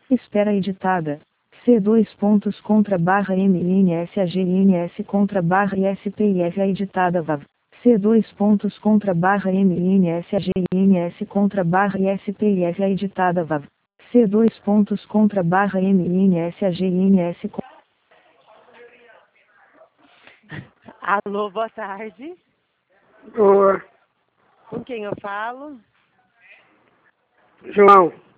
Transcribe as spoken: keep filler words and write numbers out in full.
Espera editada. C dois pontos contra barra M N S A G N S contra barra I S P I F A editada V A V. C dois pontos contra barra M N S A G N S contra barra I S P I F A editada V A V. C dois pontos contra barra M N S A G N S. Alô, boa tarde. Boa. Com quem eu falo? João.